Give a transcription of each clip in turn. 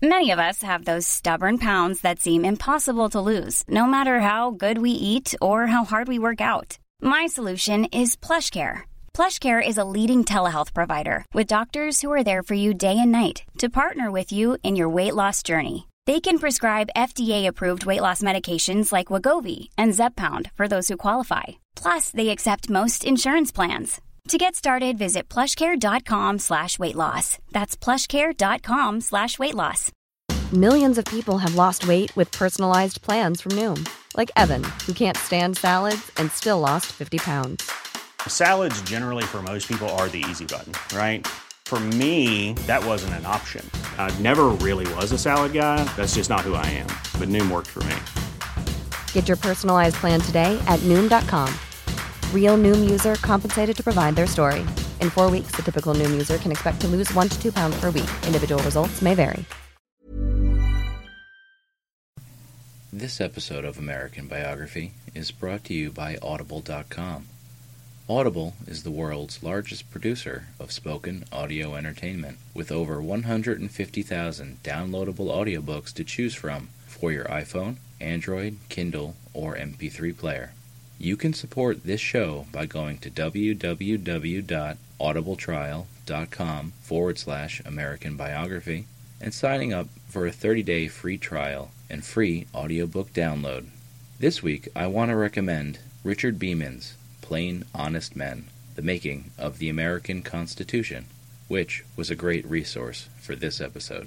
Many of us have those stubborn pounds that seem impossible to lose, no matter how good we eat or how hard we work out. My solution is PlushCare. PlushCare is a leading telehealth provider with doctors who are there for you day and night to partner with you in your weight loss journey. They can prescribe FDA-approved weight loss medications like Wegovy and Zepbound for those who qualify. Plus, they accept most insurance plans. To get started, visit plushcare.com/weightloss. That's plushcare.com/weightloss. Millions of people have lost weight with personalized plans from Noom. Like Evan, who can't stand salads and still lost 50 pounds. Salads generally for most people are the easy button, right? For me, that wasn't an option. I never really was a salad guy. That's just not who I am. But Noom worked for me. Get your personalized plan today at Noom.com. Real Noom user compensated to provide their story. In 4 weeks, the typical Noom user can expect to lose 1 to 2 pounds per week. Individual results may vary. This episode of American Biography is brought to you by Audible.com. Audible is the world's largest producer of spoken audio entertainment, with over 150,000 downloadable audiobooks to choose from for your iPhone, Android, Kindle, or MP3 player. You can support this show by going to www.audibletrial.com/American Biography and signing up for a 30-day free trial and free audiobook download. This week, I want to recommend Richard Beeman's Plain Honest Men, The Making of the American Constitution, which was a great resource for this episode.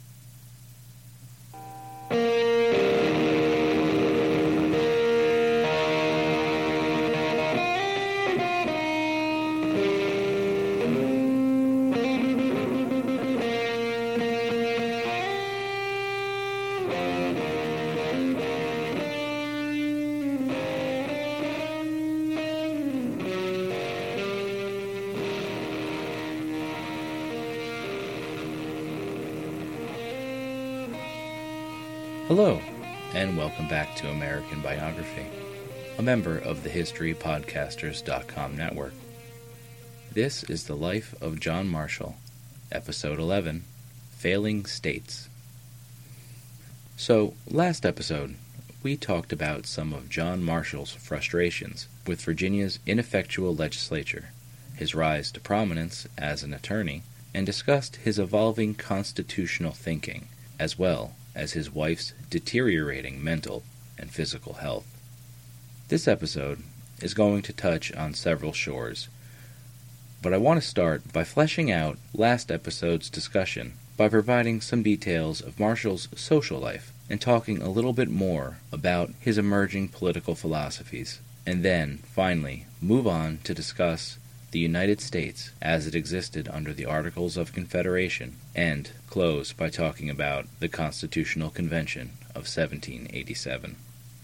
Hello, and welcome back to American Biography, a member of the HistoryPodcasters.com network. This is the life of John Marshall, Episode 11, Failing States. So, last episode, we talked about some of John Marshall's frustrations with Virginia's ineffectual legislature, his rise to prominence as an attorney, and discussed his evolving constitutional thinking, as well as his wife's deteriorating mental and physical health. This episode is going to touch on several shores, but I want to start by fleshing out last episode's discussion by providing some details of Marshall's social life and talking a little bit more about his emerging political philosophies, and then, finally, move on to discuss the United States as it existed under the Articles of Confederation, and close by talking about the Constitutional Convention of 1787.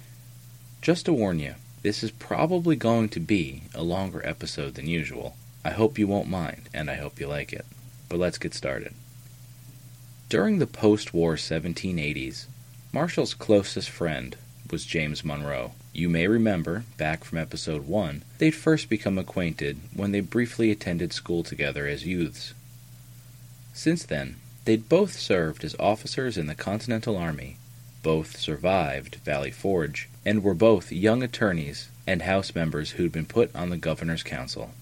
Just to warn you, this is probably going to be a longer episode than usual. I hope you won't mind, and I hope you like it. But let's get started. During the post-war 1780s, Marshall's closest friend was James Monroe. You may remember, back from episode 1, they'd first become acquainted when they briefly attended school together as youths. Since then, they'd both served as officers in the Continental Army, both survived Valley Forge, and were both young attorneys and House members who'd been put on the Governor's Council.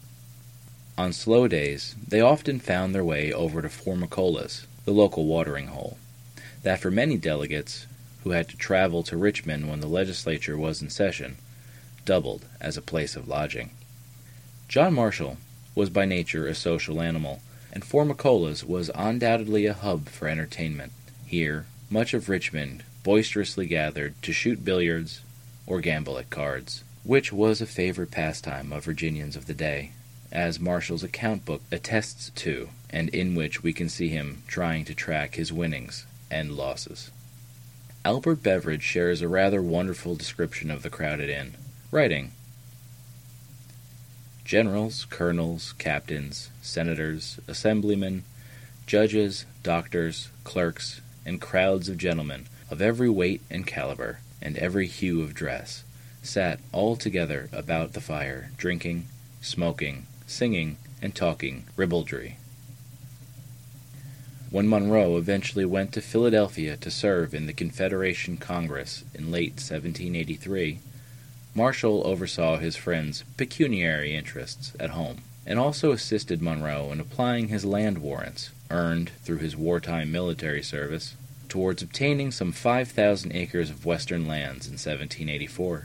On slow days, they often found their way over to Formicola's, the local watering hole, that for many delegates who had to travel to Richmond when the legislature was in session, doubled as a place of lodging. John Marshall was by nature a social animal, and Formicola's was undoubtedly a hub for entertainment. Here, much of Richmond boisterously gathered to shoot billiards or gamble at cards, which was a favorite pastime of Virginians of the day, as Marshall's account book attests to, and in which we can see him trying to track his winnings and losses. Albert Beveridge shares a rather wonderful description of the crowded inn, writing, "Generals, colonels, captains, senators, assemblymen, judges, doctors, clerks, and crowds of gentlemen of every weight and caliber, and every hue of dress, sat all together about the fire, drinking, smoking, singing, and talking ribaldry." when Monroe eventually went to Philadelphia to serve in the Confederation Congress in late 1783, Marshall oversaw his friend's pecuniary interests at home, and also assisted Monroe in applying his land warrants, earned through his wartime military service, towards obtaining some 5,000 acres of western lands in 1784.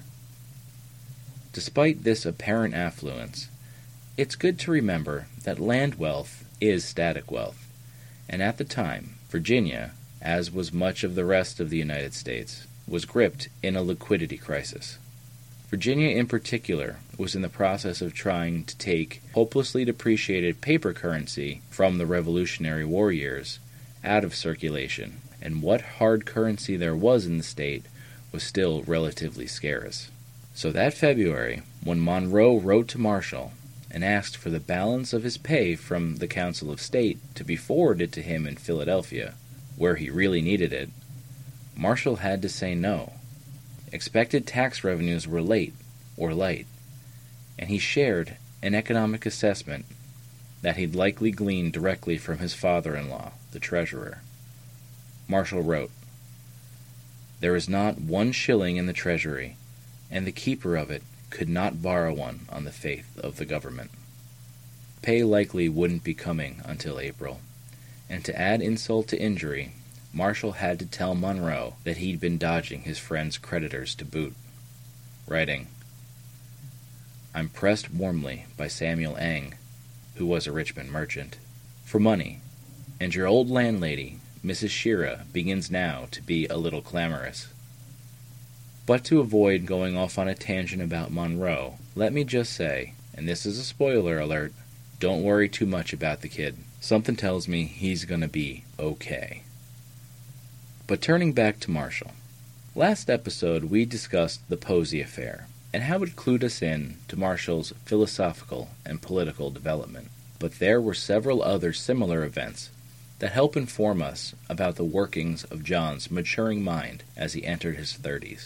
Despite this apparent affluence, it's good to remember that land wealth is static wealth, and at the time, Virginia, as was much of the rest of the United States, was gripped in a liquidity crisis. Virginia in particular was in the process of trying to take hopelessly depreciated paper currency from the Revolutionary War years out of circulation, and what hard currency there was in the state was still relatively scarce. So that February, when Monroe wrote to Marshall and asked for the balance of his pay from the Council of State to be forwarded to him in Philadelphia, where he really needed it, Marshall had to say no. Expected tax revenues were late, or light, and he shared an economic assessment that he'd likely gleaned directly from his father-in-law, the treasurer. Marshall wrote, "There is not 1 shilling in the treasury, and the keeper of it could not borrow one on the faith of the government." Pay likely wouldn't be coming until April, and to add insult to injury, Marshall had to tell Monroe that he'd been dodging his friend's creditors to boot, writing, "I'm pressed warmly by Samuel Eng, who was a Richmond merchant, for money, and your old landlady, Mrs. Shira, begins now to be a little clamorous." But to avoid going off on a tangent about Monroe, let me just say, and this is a spoiler alert, don't worry too much about the kid. Something tells me he's gonna be okay. But turning back to Marshall. Last episode we discussed the Posey affair, and how it clued us in to Marshall's philosophical and political development. But there were several other similar events that help inform us about the workings of John's maturing mind as he entered his 30s.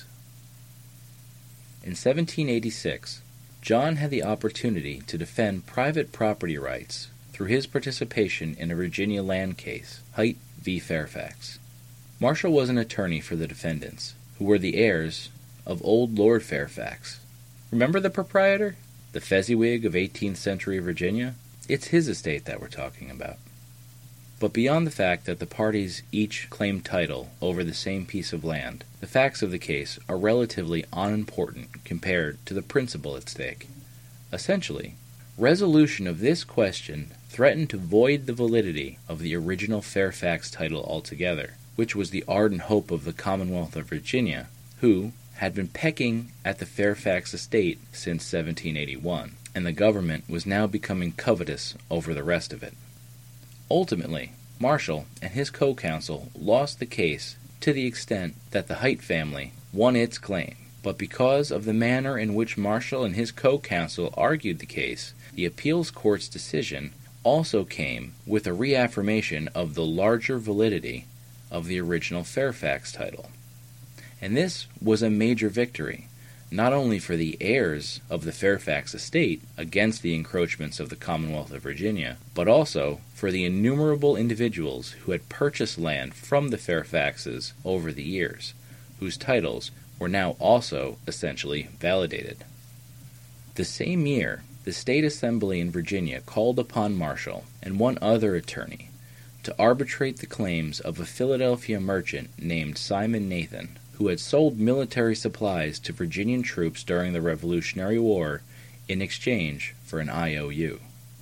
In 1786, John had the opportunity to defend private property rights through his participation in a Virginia land case, Height v. Fairfax. Marshall was an attorney for the defendants, who were the heirs of old Lord Fairfax. Remember the proprietor? The Fezziwig of 18th century Virginia? It's his estate that we're talking about. But beyond the fact that the parties each claimed title over the same piece of land, the facts of the case are relatively unimportant compared to the principle at stake. Essentially, resolution of this question threatened to void the validity of the original Fairfax title altogether, which was the ardent hope of the Commonwealth of Virginia, who had been pecking at the Fairfax estate since 1781, and the government was now becoming covetous over the rest of it. Ultimately, Marshall and his co-counsel lost the case to the extent that the Height family won its claim, but because of the manner in which Marshall and his co-counsel argued the case, the appeals court's decision also came with a reaffirmation of the larger validity of the original Fairfax title. And this was a major victory, not only for the heirs of the Fairfax estate against the encroachments of the Commonwealth of Virginia, but also for the innumerable individuals who had purchased land from the Fairfaxes over the years, whose titles were now also essentially validated. The same year, the State Assembly in Virginia called upon Marshall and one other attorney to arbitrate the claims of a Philadelphia merchant named Simon Nathan, who had sold military supplies to Virginian troops during the Revolutionary War in exchange for an IOU.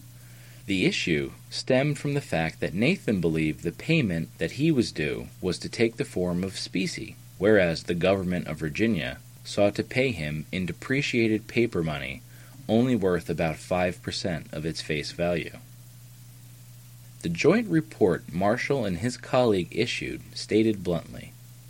The issue stemmed from the fact that Nathan believed the payment that he was due was to take the form of specie, whereas the government of Virginia sought to pay him in depreciated paper money only worth about 5% of its face value. The joint report Marshall and his colleague issued stated bluntly,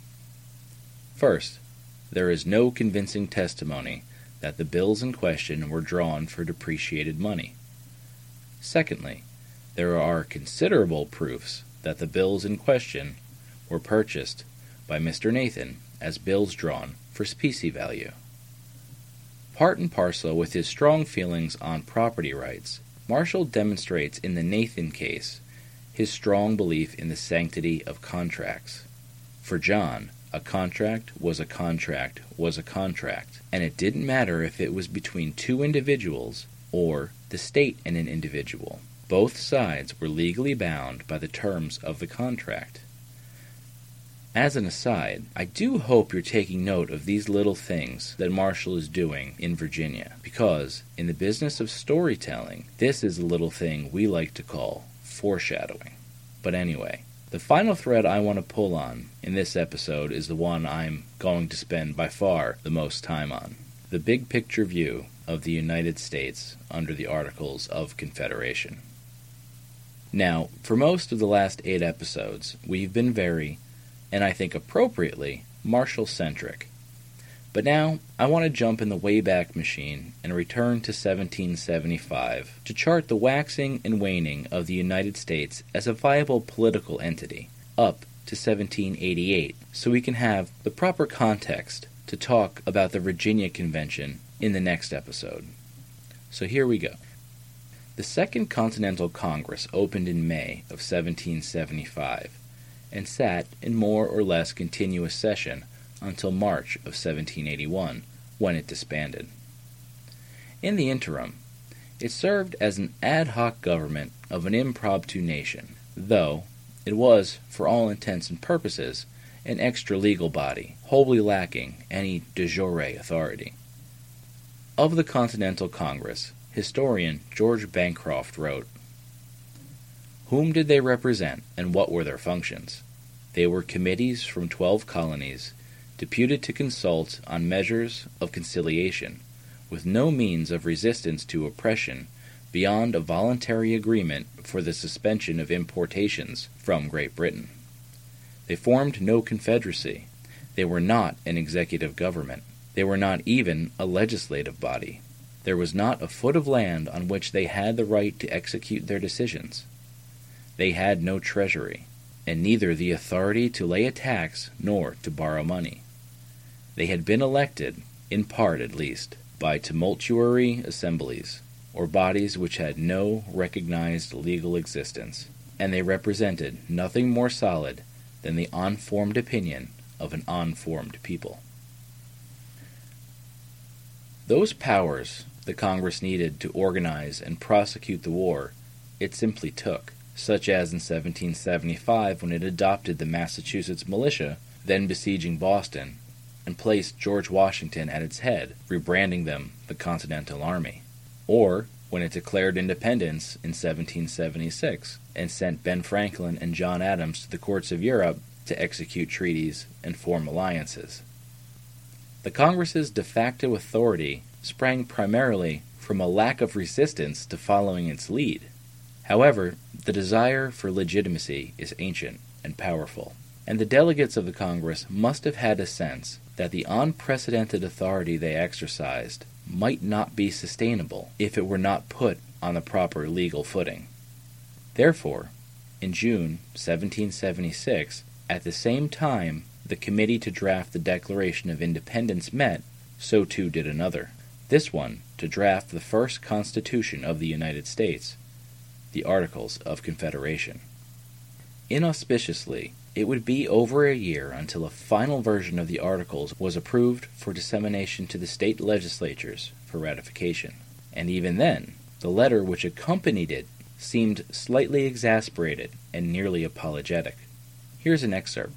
"First, there is no convincing testimony that the bills in question were drawn for depreciated money. Secondly, there are considerable proofs that the bills in question were purchased by Mr. Nathan as bills drawn for specie value." Part and parcel with his strong feelings on property rights, Marshall demonstrates in the Nathan case his strong belief in the sanctity of contracts. For John, a contract was a contract was a contract, and it didn't matter if it was between two individuals or the state and an individual. Both sides were legally bound by the terms of the contract. As an aside, I do hope you're taking note of these little things that Marshall is doing in Virginia, because in the business of storytelling, this is a little thing we like to call foreshadowing. But anyway, the final thread I want to pull on in this episode is the one I'm going to spend by far the most time on: the big picture view of the United States under the Articles of Confederation. Now, for most of the last 8 episodes, we've been very, and I think appropriately, Marshall-centric. But now, I want to jump in the Wayback Machine and return to 1775 to chart the waxing and waning of the United States as a viable political entity, up to 1788, so we can have the proper context to talk about the Virginia Convention in the next episode. So here we go. The Second Continental Congress opened in May of 1775, and sat in more or less continuous session until March of 1781, when it disbanded. In the interim, it served as an ad hoc government of an impromptu nation, though it was, for all intents and purposes, an extra-legal body, wholly lacking any de jure authority. Of the Continental Congress, historian George Bancroft wrote, "Whom did they represent, and what were their functions? They were committees from 12 colonies, deputed to consult on measures of conciliation, with no means of resistance to oppression beyond a voluntary agreement for the suspension of importations from Great Britain. They formed no confederacy. They were not an executive government. They were not even a legislative body. There was not a foot of land on which they had the right to execute their decisions. They had no treasury, and neither the authority to lay a tax nor to borrow money. They had been elected, in part at least, by tumultuary assemblies, or bodies which had no recognized legal existence, and they represented nothing more solid than the unformed opinion of an unformed people." Those powers the Congress needed to organize and prosecute the war, it simply took, such as in 1775 when it adopted the Massachusetts militia, then besieging Boston, and placed George Washington at its head, rebranding them the Continental Army, or when it declared independence in 1776 and sent Ben Franklin and John Adams to the courts of Europe to execute treaties and form alliances. The Congress's de facto authority sprang primarily from a lack of resistance to following its lead. However, the desire for legitimacy is ancient and powerful, and the delegates of the Congress must have had a sense that the unprecedented authority they exercised might not be sustainable if it were not put on the proper legal footing. Therefore, in June 1776, at the same time the committee to draft the Declaration of Independence met, so too did another, this one to draft the first Constitution of the United States, the Articles of Confederation. Inauspiciously, it would be over a year until a final version of the Articles was approved for dissemination to the state legislatures for ratification. And even then, the letter which accompanied it seemed slightly exasperated and nearly apologetic. Here's an excerpt.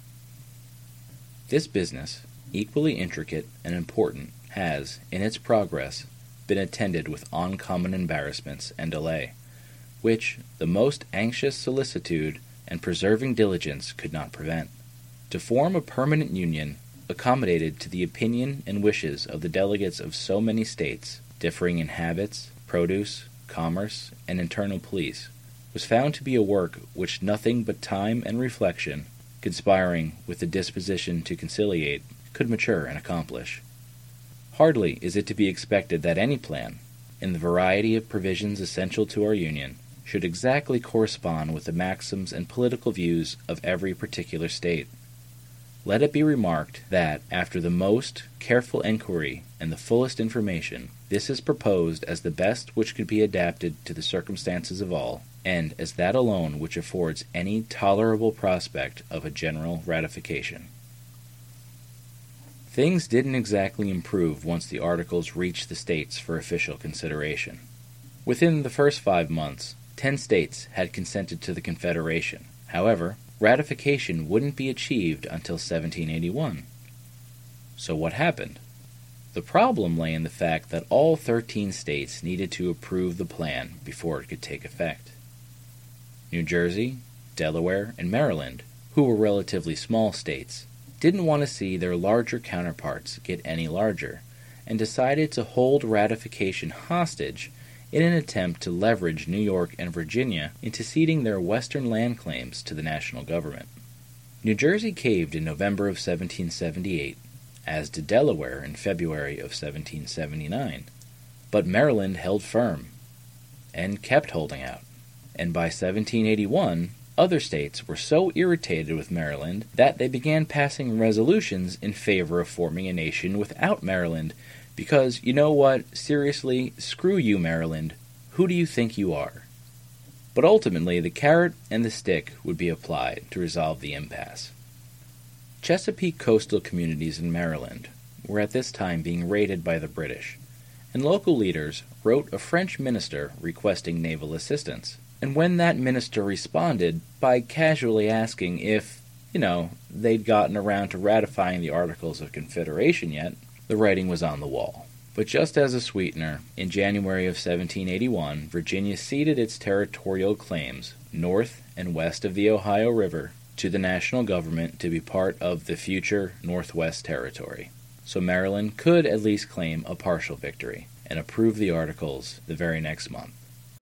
"This business, equally intricate and important, has, in its progress, been attended with uncommon embarrassments and delay, which the most anxious solicitude and persevering diligence could not prevent. To form a permanent union, accommodated to the opinion and wishes of the delegates of so many states, differing in habits, produce, commerce, and internal police, was found to be a work which nothing but time and reflection, conspiring with the disposition to conciliate, could mature and accomplish. Hardly is it to be expected that any plan, in the variety of provisions essential to our Union, should exactly correspond with the maxims and political views of every particular state. Let it be remarked that, after the most careful enquiry and the fullest information, this is proposed as the best which could be adapted to the circumstances of all, and as that alone which affords any tolerable prospect of a general ratification. Things didn't exactly improve once the articles reached the states for official consideration. Within the first 5 months, 10 states had consented to the Confederation. However, ratification wouldn't be achieved until 1781. So what happened? The problem lay in the fact that all 13 states needed to approve the plan before it could take effect. New Jersey, Delaware, and Maryland, who were relatively small states, didn't want to see their larger counterparts get any larger, and decided to hold ratification hostage in an attempt to leverage New York and Virginia into ceding their western land claims to the national government. New Jersey caved in November of 1778, as did Delaware in February of 1779, but Maryland held firm, and kept holding out, and by 1781, other states were so irritated with Maryland that they began passing resolutions in favor of forming a nation without Maryland because, you know what, seriously, screw you, Maryland, who do you think you are? But ultimately, the carrot and the stick would be applied to resolve the impasse. Chesapeake coastal communities in Maryland were at this time being raided by the British, and local leaders wrote a French minister requesting naval assistance. And when that minister responded by casually asking if, they'd gotten around to ratifying the Articles of Confederation yet, the writing was on the wall. But just as a sweetener, in January of 1781, Virginia ceded its territorial claims, north and west of the Ohio River, to the national government to be part of the future Northwest Territory. So Maryland could at least claim a partial victory, and approve the Articles the very next month.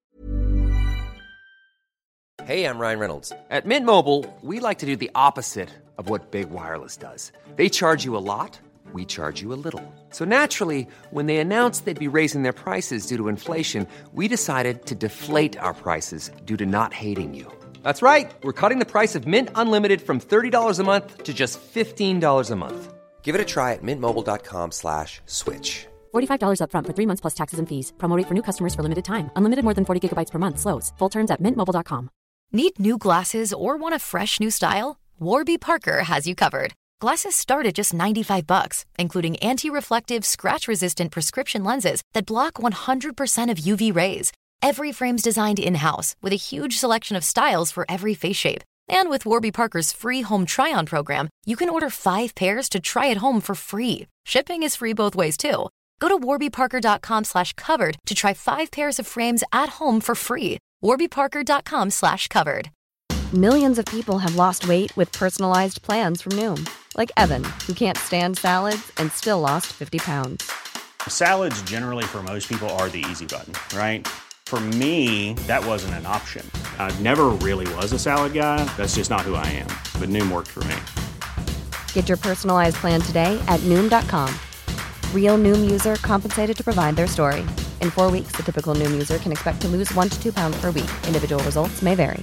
Hey, I'm Ryan Reynolds. At Mint Mobile, we like to do the opposite of what Big Wireless does. They charge you a lot, we charge you a little. So naturally, when they announced they'd be raising their prices due to inflation, we decided to deflate our prices due to not hating you. That's right. We're cutting the price of Mint Unlimited from $30 a month to just $15 a month. Give it a try at mintmobile.com/switch. $45 up front for 3 months plus taxes and fees. Promo rate for new customers for limited time. Unlimited more than 40 gigabytes per month. Slows full terms at mintmobile.com. Need new glasses or want a fresh new style? Warby Parker has you covered. Glasses start at just $95, including anti-reflective, scratch-resistant prescription lenses that block 100% of UV rays. Every frame's designed in-house with a huge selection of styles for every face shape. And with Warby Parker's free home try-on program, you can order 5 pairs to try at home for free. Shipping is free both ways, too. Go to warbyparker.com/covered to try 5 pairs of frames at home for free. warbyparker.com/covered. Millions of people have lost weight with personalized plans from Noom. Like Evan, who can't stand salads and still lost 50 pounds. Salads generally for most people are the easy button, right? For me, that wasn't an option. I never really was a salad guy. That's just not who I am. But Noom worked for me. Get your personalized plan today at Noom.com. Real Noom user compensated to provide their story. In 4 weeks, the typical Noom user can expect to lose 1 to 2 pounds per week. Individual results may vary.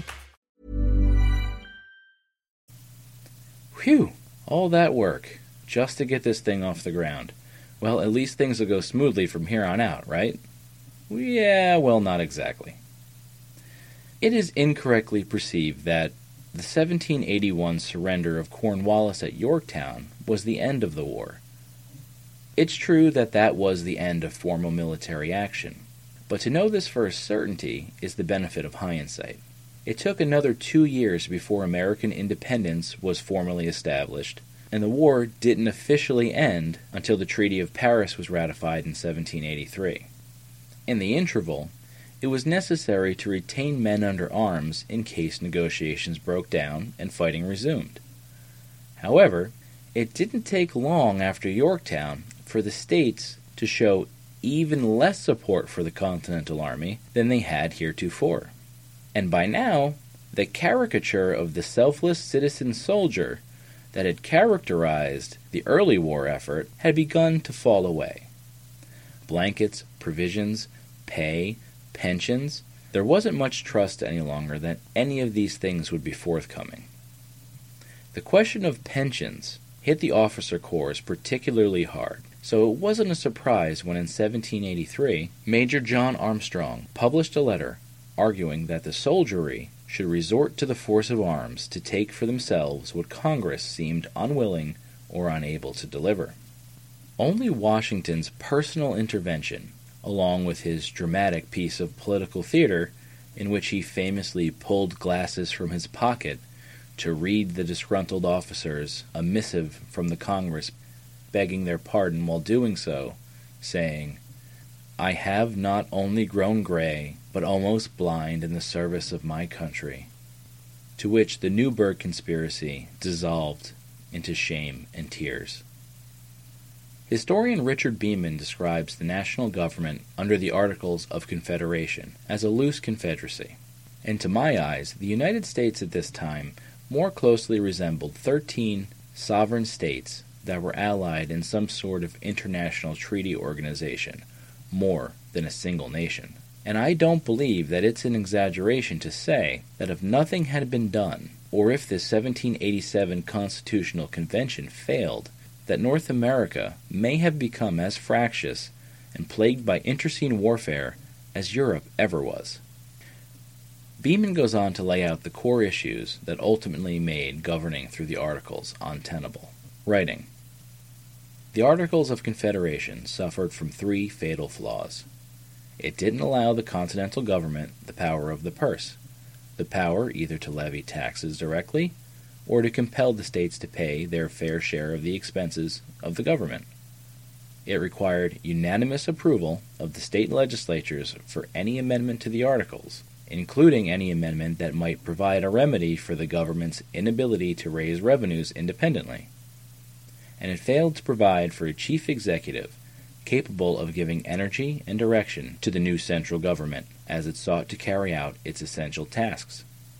Phew, all that work, just to get this thing off the ground. Well, at least things will go smoothly from here on out, right? Yeah, well, not exactly. It is incorrectly perceived that the 1781 surrender of Cornwallis at Yorktown was the end of the war. It's true that that was the end of formal military action, but to know this for a certainty is the benefit of hindsight. It took another 2 years before American independence was formally established, and the war didn't officially end until the Treaty of Paris was ratified in 1783. In the interval, it was necessary to retain men under arms in case negotiations broke down and fighting resumed. However, it didn't take long after Yorktown for the states to show even less support for the Continental Army than they had heretofore. And by now, the caricature of the selfless citizen soldier that had characterized the early war effort had begun to fall away. Blankets, provisions, pay, pensions, there wasn't much trust any longer that any of these things would be forthcoming. The question of pensions hit the officer corps particularly hard, so it wasn't a surprise when in 1783, Major John Armstrong published a letter arguing that the soldiery should resort to the force of arms to take for themselves what Congress seemed unwilling or unable to deliver. Only Washington's personal intervention, along with his dramatic piece of political theater in which he famously pulled glasses from his pocket to read the disgruntled officers a missive from the Congress begging their pardon while doing so, saying, "I have not only grown gray, but almost blind in the service of my country," to which the Newburgh conspiracy dissolved into shame and tears. Historian Richard Beeman describes the national government under the Articles of Confederation as a loose confederacy, and to my eyes, the United States at this time more closely resembled 13 sovereign states that were allied in some sort of international treaty organization, more than a single nation. And I don't believe that it's an exaggeration to say that if nothing had been done, or if the 1787 Constitutional Convention failed, that North America may have become as fractious and plagued by internecine warfare as Europe ever was. Beeman goes on to lay out the core issues that ultimately made governing through the Articles untenable, writing, "The Articles of Confederation suffered from 3 fatal flaws. It didn't allow the continental government the power of the purse, the power either to levy taxes directly or to compel the states to pay their fair share of the expenses of the government. It required unanimous approval of the state legislatures for any amendment to the Articles, including any amendment that might provide a remedy for the government's inability to raise revenues independently. And it failed to provide for a chief executive capable of giving energy and direction to the new central government as it sought to carry out its essential tasks.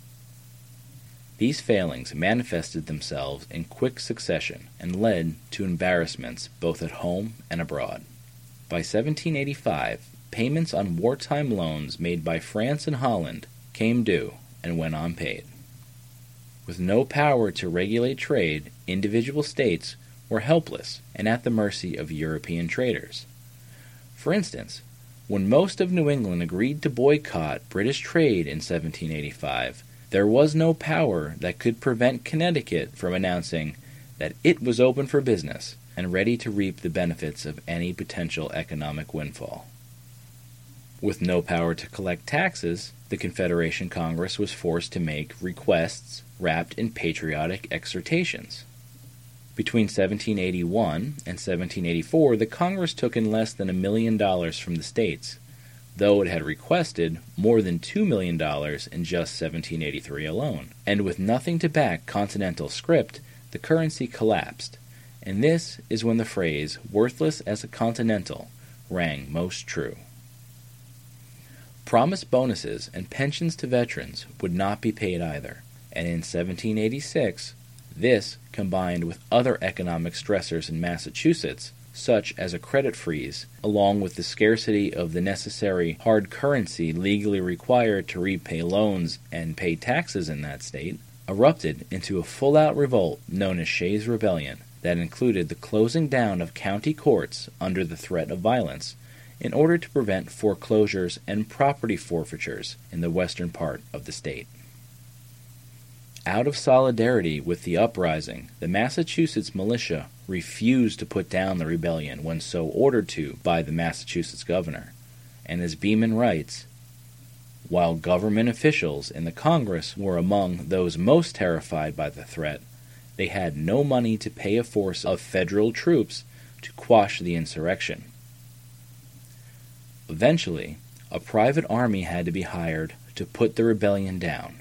These failings manifested themselves in quick succession and led to embarrassments both at home and abroad. By 1785, payments on wartime loans made by France and Holland came due and went unpaid. With no power to regulate trade, individual states were helpless and at the mercy of European traders. For instance, when most of New England agreed to boycott British trade in 1785, there was no power that could prevent Connecticut from announcing that it was open for business and ready to reap the benefits of any potential economic windfall. With no power to collect taxes, the Confederation Congress was forced to make requests wrapped in patriotic exhortations. Between 1781 and 1784, the Congress took in less than $1 million from the states, though it had requested more than $2 million in just 1783 alone. And with nothing to back Continental script, the currency collapsed, and this is when the phrase, "worthless as a Continental," rang most true. Promised bonuses and pensions to veterans would not be paid either, and in 1786, this, combined with other economic stressors in Massachusetts, such as a credit freeze, along with the scarcity of the necessary hard currency legally required to repay loans and pay taxes in that state, erupted into a full-out revolt known as Shays' Rebellion that included the closing down of county courts under the threat of violence in order to prevent foreclosures and property forfeitures in the western part of the state. Out of solidarity with the uprising, the Massachusetts militia refused to put down the rebellion when so ordered to by the Massachusetts governor, and as Beeman writes, while government officials in the Congress were among those most terrified by the threat, they had no money to pay a force of federal troops to quash the insurrection. Eventually, a private army had to be hired to put the rebellion down.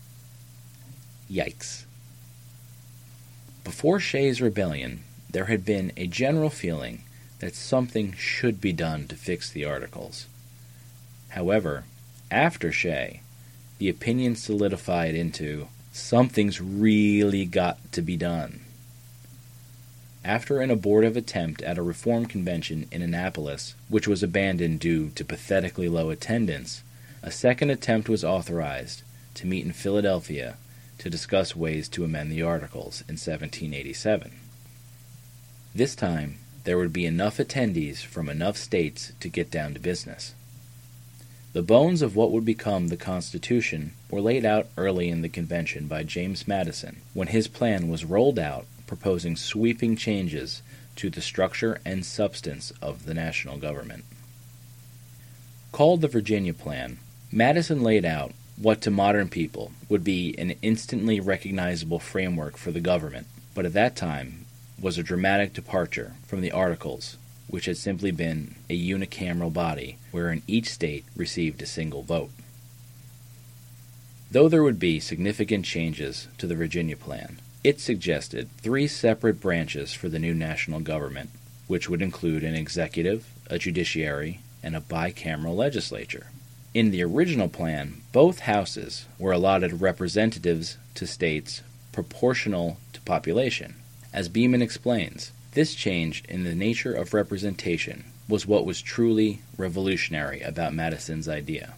Yikes. Before Shays' Rebellion, there had been a general feeling that something should be done to fix the Articles. However, after Shay, the opinion solidified into, something's really got to be done. After an abortive attempt at a reform convention in Annapolis, which was abandoned due to pathetically low attendance, a second attempt was authorized to meet in Philadelphia to discuss ways to amend the Articles in 1787. This time, there would be enough attendees from enough states to get down to business. The bones of what would become the Constitution were laid out early in the convention by James Madison, when his plan was rolled out proposing sweeping changes to the structure and substance of the national government. Called the Virginia Plan, Madison laid out what to modern people would be an instantly recognizable framework for the government, but at that time was a dramatic departure from the Articles, which had simply been a unicameral body wherein each state received a single vote. Though there would be significant changes to the Virginia Plan, it suggested 3 separate branches for the new national government, which would include an executive, a judiciary, and a bicameral legislature. In the original plan, both houses were allotted representatives to states proportional to population. As Beeman explains, this change in the nature of representation was what was truly revolutionary about Madison's idea.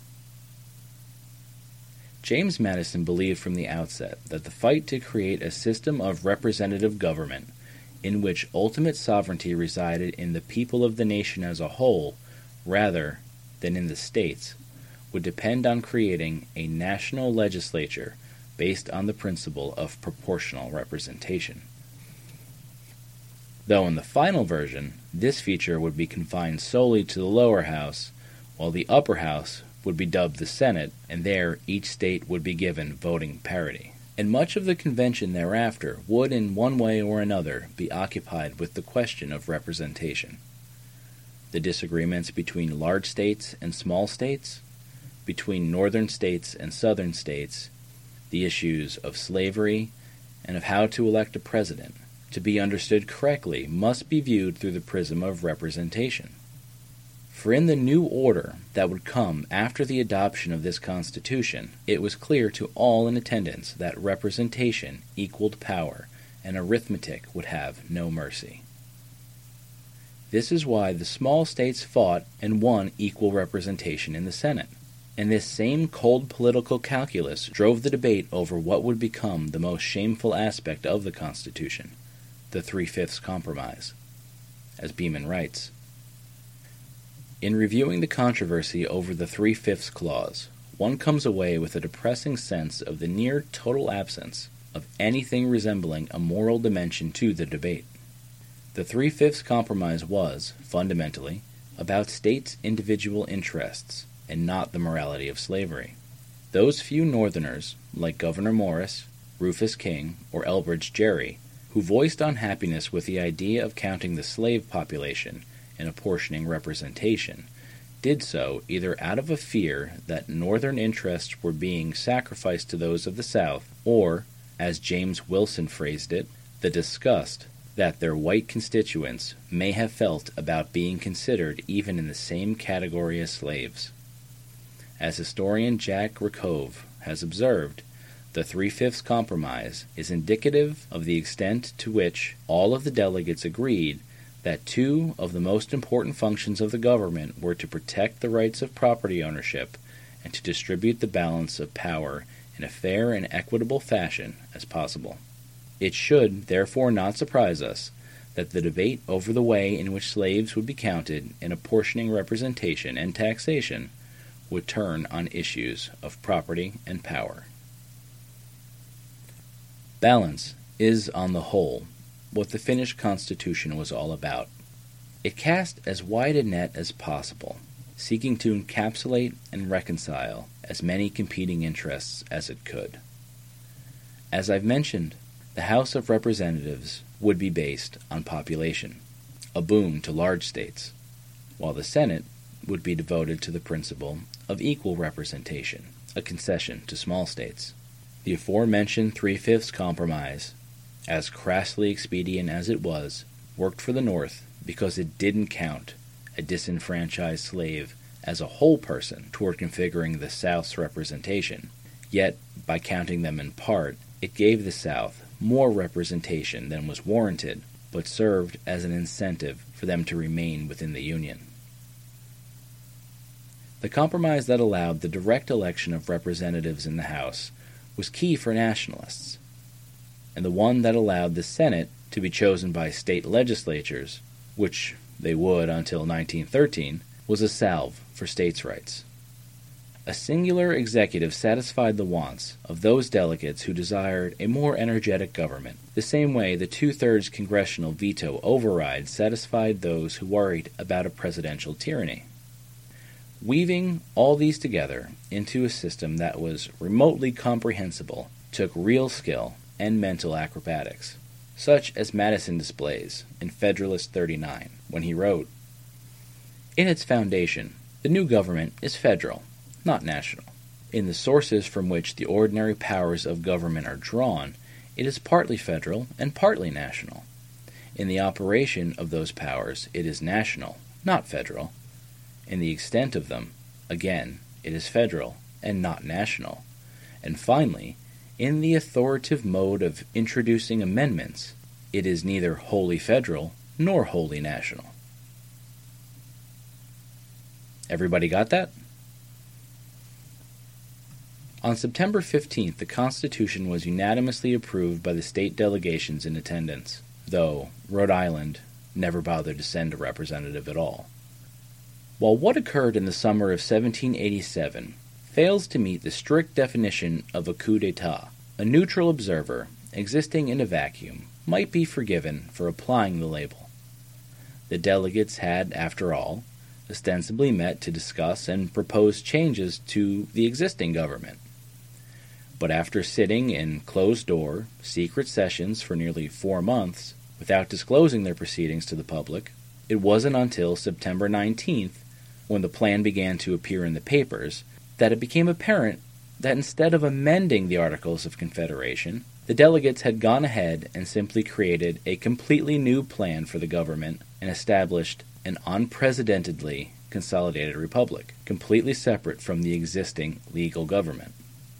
James Madison believed from the outset that the fight to create a system of representative government in which ultimate sovereignty resided in the people of the nation as a whole rather than in the states would depend on creating a national legislature based on the principle of proportional representation. Though in the final version, this feature would be confined solely to the lower house, while the upper house would be dubbed the Senate, and there each state would be given voting parity. And much of the convention thereafter would in one way or another be occupied with the question of representation. The disagreements between large states and small states, between northern states and southern states, the issues of slavery, and of how to elect a president, to be understood correctly, must be viewed through the prism of representation. For in the new order that would come after the adoption of this Constitution, it was clear to all in attendance that representation equaled power, and arithmetic would have no mercy. This is why the small states fought and won equal representation in the Senate. And this same cold political calculus drove the debate over what would become the most shameful aspect of the Constitution, the 3/5 Compromise. As Beeman writes, in reviewing the controversy over the 3/5 clause, one comes away with a depressing sense of the near total absence of anything resembling a moral dimension to the debate. The 3/5 Compromise was, fundamentally, about states' individual interests, and not the morality of slavery. Those few Northerners, like Gouverneur Morris, Rufus King, or Elbridge Gerry, who voiced unhappiness with the idea of counting the slave population and apportioning representation, did so either out of a fear that Northern interests were being sacrificed to those of the South, or, as James Wilson phrased it, the disgust that their white constituents may have felt about being considered even in the same category as slaves. As historian Jack Rakove has observed, the 3/5 Compromise is indicative of the extent to which all of the delegates agreed that 2 of the most important functions of the government were to protect the rights of property ownership and to distribute the balance of power in a fair and equitable fashion as possible. It should therefore not surprise us that the debate over the way in which slaves would be counted in apportioning representation and taxation would turn on issues of property and power. Balance is, on the whole, what the Finnish Constitution was all about. It cast as wide a net as possible, seeking to encapsulate and reconcile as many competing interests as it could. As I've mentioned, the House of Representatives would be based on population, a boon to large states, while the Senate would be devoted to the principle of equal representation, a concession to small states. The aforementioned 3/5 Compromise, as crassly expedient as it was, worked for the North because it didn't count a disenfranchised slave as a whole person toward configuring the South's representation. Yet, by counting them in part, it gave the South more representation than was warranted, but served as an incentive for them to remain within the Union. The compromise that allowed the direct election of representatives in the House was key for nationalists, and the one that allowed the Senate to be chosen by state legislatures, which they would until 1913, was a salve for states' rights. A singular executive satisfied the wants of those delegates who desired a more energetic government, the same way the two-thirds congressional veto override satisfied those who worried about a presidential tyranny. Weaving all these together into a system that was remotely comprehensible took real skill and mental acrobatics, such as Madison displays in Federalist 39, when he wrote, "In its foundation, the new government is federal, not national. In the sources from which the ordinary powers of government are drawn, it is partly federal and partly national. In the operation of those powers, it is national, not federal. In the extent of them, again, it is federal and not national. And finally, in the authoritative mode of introducing amendments, it is neither wholly federal nor wholly national." Everybody got that? On September 15th, the Constitution was unanimously approved by the state delegations in attendance, though Rhode Island never bothered to send a representative at all. While what occurred in the summer of 1787 fails to meet the strict definition of a coup d'etat, a neutral observer, existing in a vacuum, might be forgiven for applying the label. The delegates had, after all, ostensibly met to discuss and propose changes to the existing government. But after sitting in closed-door, secret sessions for nearly 4 months, without disclosing their proceedings to the public, it wasn't until September 19th, when the plan began to appear in the papers, that it became apparent that instead of amending the Articles of Confederation, the delegates had gone ahead and simply created a completely new plan for the government and established an unprecedentedly consolidated republic, completely separate from the existing legal government.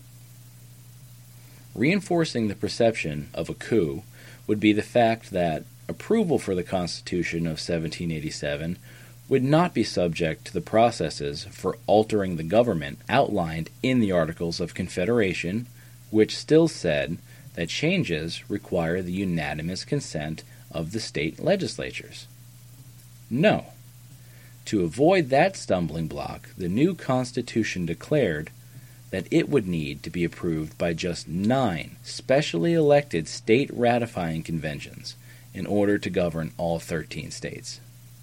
Reinforcing the perception of a coup would be the fact that approval for the Constitution of 1787 would not be subject to the processes for altering the government outlined in the Articles of Confederation, which still said that changes require the unanimous consent of the state legislatures. No. To avoid that stumbling block, the new Constitution declared that it would need to be approved by just 9 specially elected state ratifying conventions in order to govern all 13 states.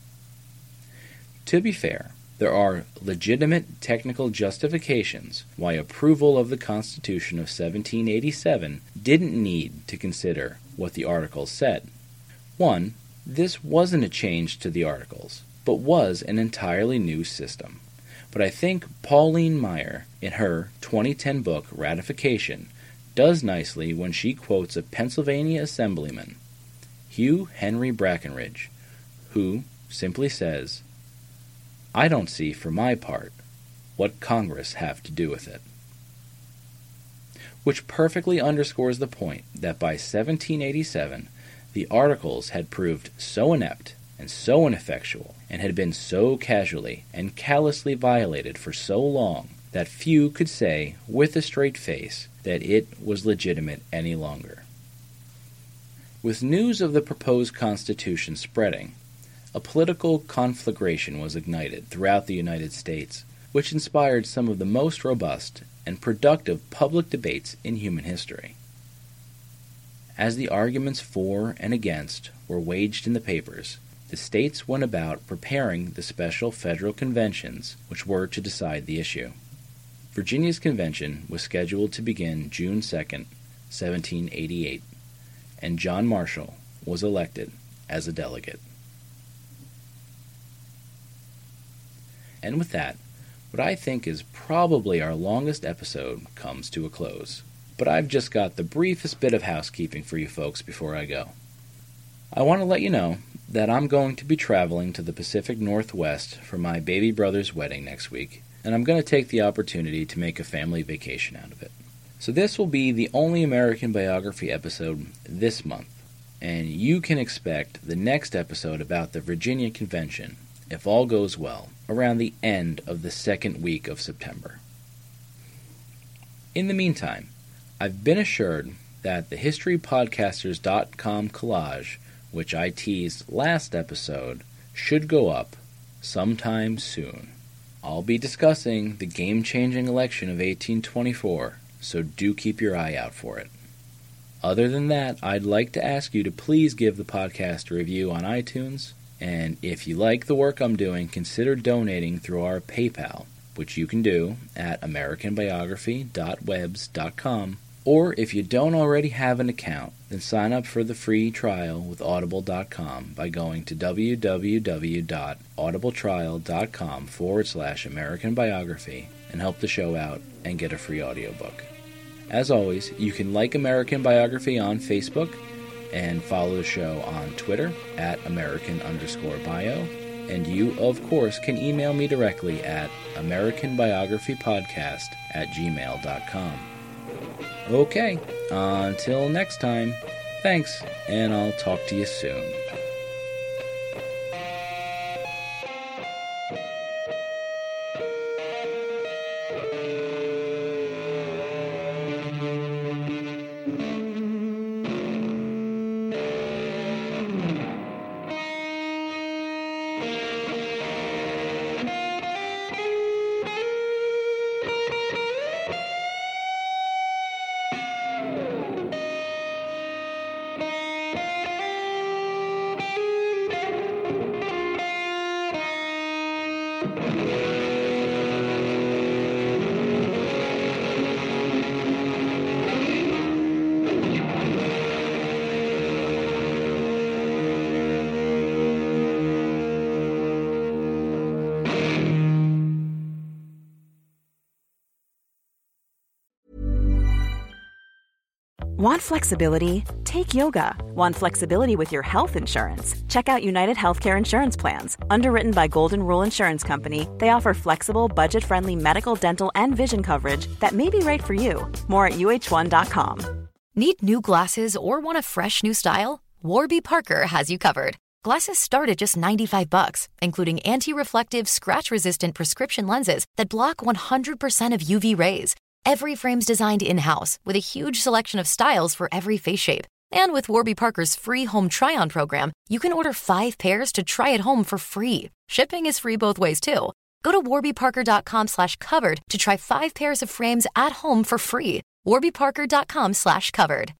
To be fair, there are legitimate technical justifications why approval of the Constitution of 1787 didn't need to consider what the Articles said. 1. This wasn't a change to the Articles, but was an entirely new system. But I think Pauline Maier, in her 2010 book Ratification, does nicely when she quotes a Pennsylvania Assemblyman, Hugh Henry Brackenridge, who simply says, "I don't see, for my part, what Congress have to do with it." Which perfectly underscores the point that by 1787, the Articles had proved so inept and so ineffectual, and had been so casually and callously violated for so long, that few could say with a straight face that it was legitimate any longer. With news of the proposed Constitution spreading, a political conflagration was ignited throughout the United States, which inspired some of the most robust and productive public debates in human history. As the arguments for and against were waged in the papers, the states went about preparing the special federal conventions which were to decide the issue. Virginia's convention was scheduled to begin June 2nd, 1788, and John Marshall was elected as a delegate. And with that, what I think is probably our longest episode comes to a close. But I've just got the briefest bit of housekeeping for you folks before I go. I want to let you know that I'm going to be traveling to the Pacific Northwest for my baby brother's wedding next week, and I'm going to take the opportunity to make a family vacation out of it. So this will be the only American Biography episode this month, and you can expect the next episode about the Virginia Convention, if all goes well, around the end of the second week of September. In the meantime, I've been assured that the HistoryPodcasters.com collage, which I teased last episode, should go up sometime soon. I'll be discussing the game-changing election of 1824, so do keep your eye out for it. Other than that, I'd like to ask you to please give the podcast a review on iTunes, and if you like the work I'm doing, consider donating through our PayPal, which you can do at americanbiography.webs.com, or if you don't already have an account, then sign up for the free trial with audible.com by going to www.audibletrial.com/American Biography and help the show out and get a free audiobook. As always, you can like American Biography on Facebook and follow the show on Twitter at American_bio. And you, of course, can email me directly at AmericanBiographyPodcast@gmail.com. Okay, until next time, thanks, and I'll talk to you soon. Want flexibility? Take yoga. Want flexibility with your health insurance? Check out United Healthcare Insurance Plans. Underwritten by Golden Rule Insurance Company, they offer flexible, budget-friendly medical, dental, and vision coverage that may be right for you. More at uh1.com. Need new glasses or want a fresh new style? Warby Parker has you covered. Glasses start at just $95, including anti-reflective, scratch-resistant prescription lenses that block 100% of UV rays. Every frame's designed in-house with a huge selection of styles for every face shape. And with Warby Parker's free home try-on program, you can order 5 pairs to try at home for free. Shipping is free both ways, too. Go to warbyparker.com/covered to try 5 pairs of frames at home for free. warbyparker.com/covered.